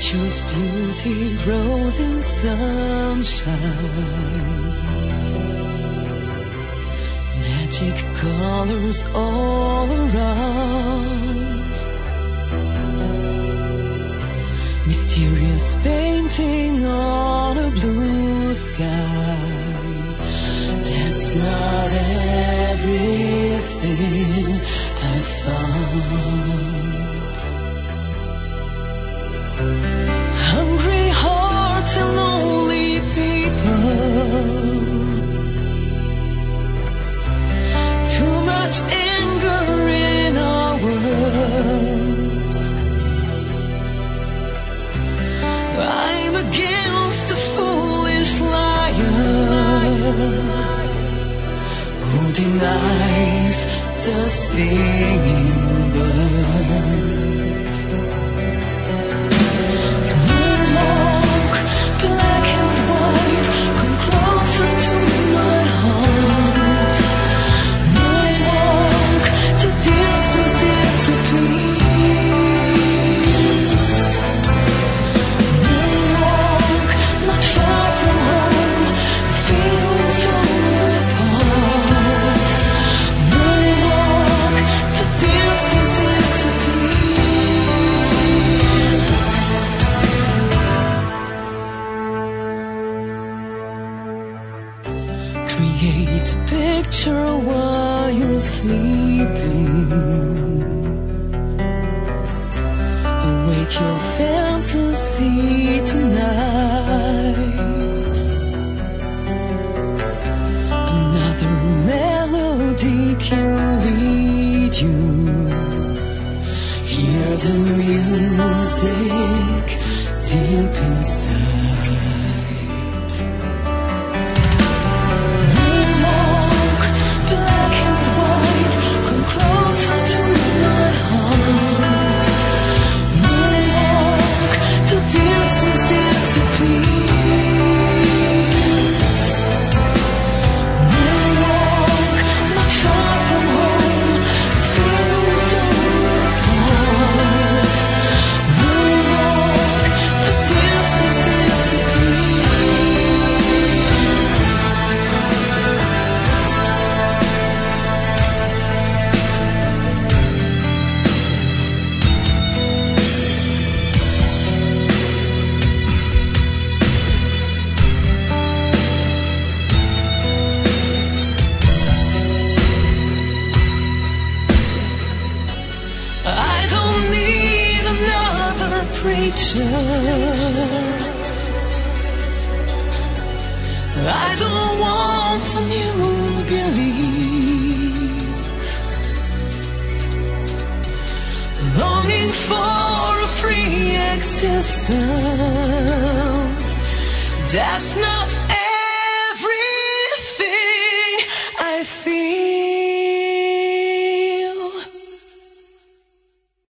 Nature's beauty grows in sunshine. Magic colors all around. Mysterious painting on a blue sky. That's not everything I found. Hungry hearts and lonely people. Too much anger in our words. I'm against a foolish liar who denies the singing birds. Moonwalk, black and white, come closer to my heart. Moonwalk, the distance disappears. Moonwalk, not far from home, feeling so apart. Moonwalk, the distance disappears. Create a picture while you're sleeping. Awake your fantasy tonight. Another melody can lead you. Hear the music deep inside. Moonwalk, black and white, come closer to my heart. Moonwalk, the distance disappears. Moonwalk, not far from home, feeling so apart. Moonwalk, the distance disappears. I don't need another preacher. I don't want a new belief. Longing for a free existence. That's not